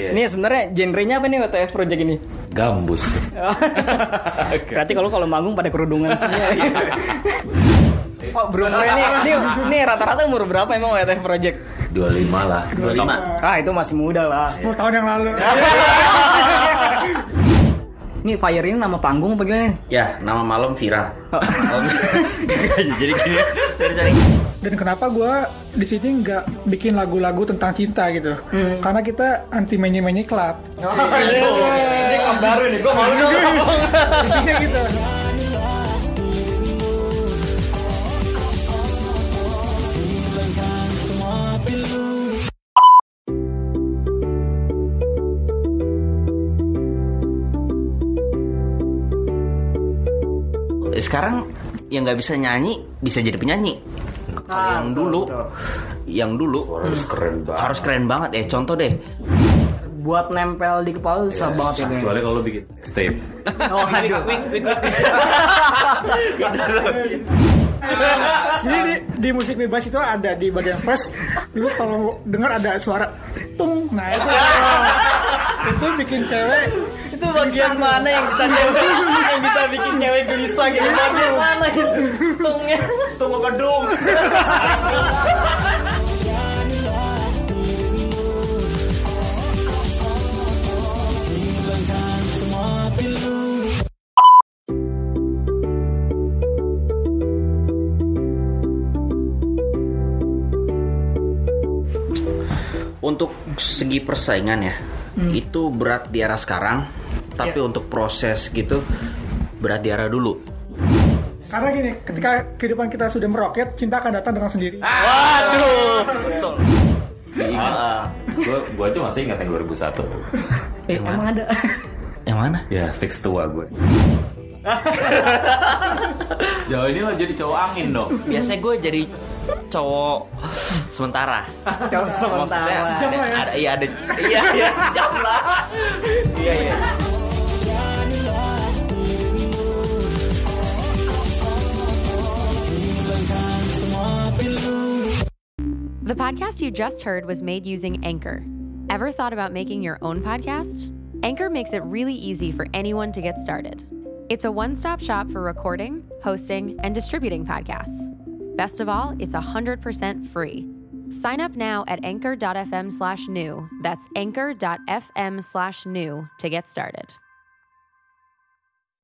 Iya. Ini sebenarnya genrenya apa nih WTF Project ini? Gambus. Berarti kalau manggung pada kerudungan semua. Oh, bro, ini rata-rata umur berapa emang WTF Project? 25 lah. 25. Ah, itu masih muda lah. 10 tahun yang lalu. Ini Fire ini nama panggung apa gimana? Ya, nama malam Vira. Jadi gini, cari. Dan kenapa gue di sini nggak bikin lagu-lagu tentang cinta gitu? Karena kita anti menye-menye club. Ini klub baru nih, gue malu dong. Intinya gitu. Sekarang yang nggak bisa nyanyi bisa jadi penyanyi. Kalau yang dulu harus keren banget ya. Contoh deh. Buat nempel di kepala susah banget ya. Kecuali kalau lu bikin tape. Oh, aduh. Jadi di musik bebas itu ada di bagian first, lu kalau dengar ada suara tung, nah itu bikin cewek. Itu bagian mana yang bisa bikin cewek gelisah gitu? Bagian mana gitu? Tungnya, tung kedung. Untuk segi persaingan ya, itu berat di era sekarang. Tapi untuk proses gitu berat di era dulu. Karena gini, ketika kehidupan kita sudah meroket, cinta akan datang dengan sendiri. Waduh, betul. Gue aja masih ingat yang 2001. Emang ada. Yang mana? Ya fix tua gue. Jauh ini lo jadi cowok angin dong. Biasanya gue jadi cowok sementara. Cowok sementara. Sejam lah ya. Ada sejam lah. Iya. The podcast you just heard was made using Anchor. Ever thought about making your own podcast? Anchor makes it really easy for anyone to get started. It's a one-stop shop for recording, hosting, and distributing podcasts. Best of all, it's 100% free. Sign up now at anchor.fm/new. That's anchor.fm/new to get started.